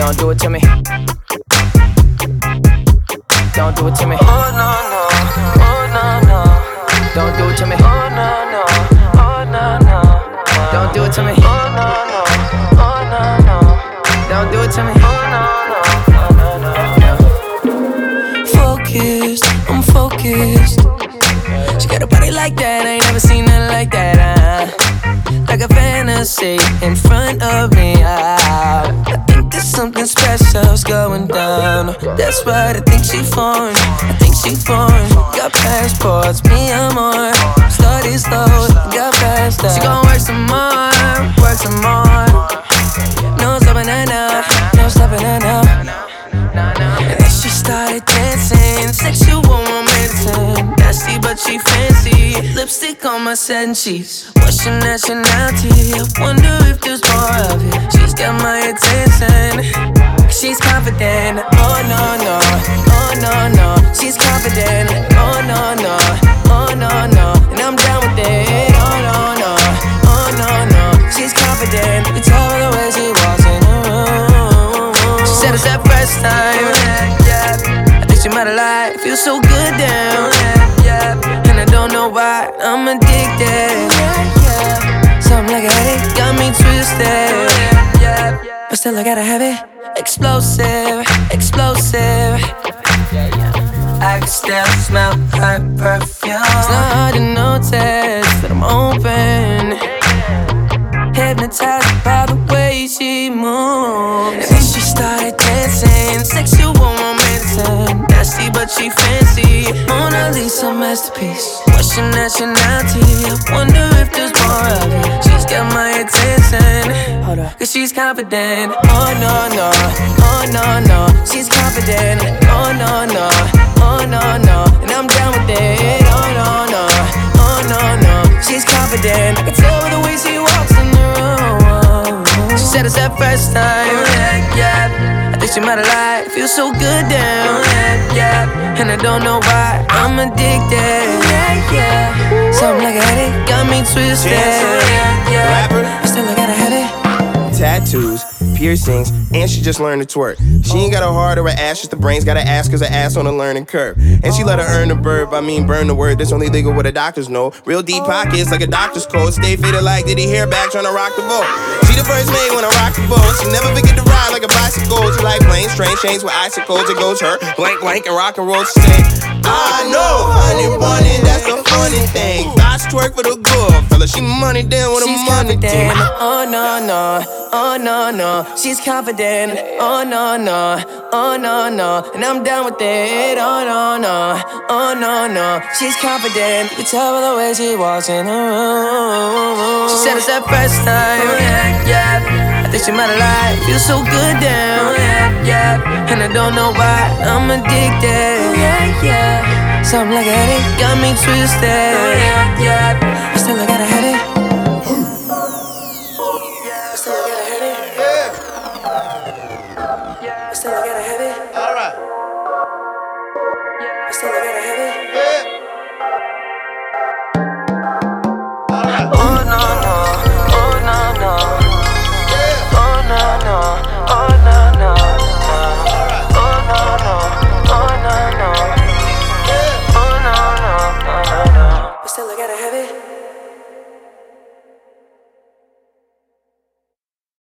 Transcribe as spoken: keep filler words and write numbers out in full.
Don't do it to me. Don't do it to me. Oh no no, oh no no. Don't do it to me. Oh no no, oh no no. Don't do it to me. Oh no no, oh no no. Don't do it to me. Oh no no, oh no no. Focused, I'm focused. She got a body like that, I ain't never seen nothing like that. Uh, like a fantasy in front of me. Uh, I think there's something special's going down. That's right, I think she foreign. I think she foreign. Got passports, me I'm on. Started slow, got past that. She gon' work some more, work some more. No stopping her now, no stopping her now. And then she started dancing, sexual romancing. Nasty but she fancy, lipstick on my satin sheets. What's your nationality? I wonder if there's more of it. She's got my attention, she's confident. Oh no no, oh no no. She's confident. Oh no no, oh no no. And I'm down with it. Oh no no, oh no no. She's confident. You tell her the way she walks in the room. She said it's that first time. Yeah, yeah. I think she might have lied. Feels so good down. Yeah, yeah. And I don't know why I'm addicted. Yeah, yeah. Something like a headache got me twisted. Yeah, yeah. But still I gotta have it. Explosive, explosive. I can still smell her perfume. It's not hard to notice that I'm open, hypnotized by the way she moves. And then she started dancing, sexual romancing. Nasty but she fancy, Mona Lisa masterpiece. What's your nationality? I wonder if there's more of it. She's got my attention, hold up, cause she's confident. Oh no no, oh no no. She's confident. Oh no no, oh no no. And I'm down with it. Oh no no, oh no no. She's confident. I can tell by the way she walks in the room. She said it's that first time. Yeah, yeah. I think she might have lied. Feels so good down. Yeah, yeah. And I don't know why I'm addicted. Yeah, yeah. Something like a headache got me twisted. Yeah, yeah. But still I gotta have it. Tattoos, piercings, and she just learned to twerk. She ain't got a heart or an ass, just the brains. Got an ass cause her ass on a learning curve. And she let her earn the verb, I mean burn the word. That's only legal what the doctors know. Real deep pockets like a doctor's coat. Stay faded like did he hair back tryna rock the boat. She the first maid when I rock the boat. She never forget to ride like a bicycle. She like planes, train chains with icicles. It goes her blank blank and rock and roll. She say, I know, honey bunny, that's the funny thing. I twerk for the good fella. She money down with a money thing. Oh no no, oh no no. She's confident. Oh no no, oh no no. And I'm down with it. Oh no no, oh no no. She's confident. You can tell by the way she walks in the room. She said it's that first time. Yeah, yeah. I think she might have lied. Feels so good down. Yeah, yeah. And I don't know why I'm addicted. Yeah, yeah. Something like a headache got me twisted. Yeah, yeah. But still I gotta have it. Still I gotta have it. Still I gotta have it. Alright. Still I gotta have it.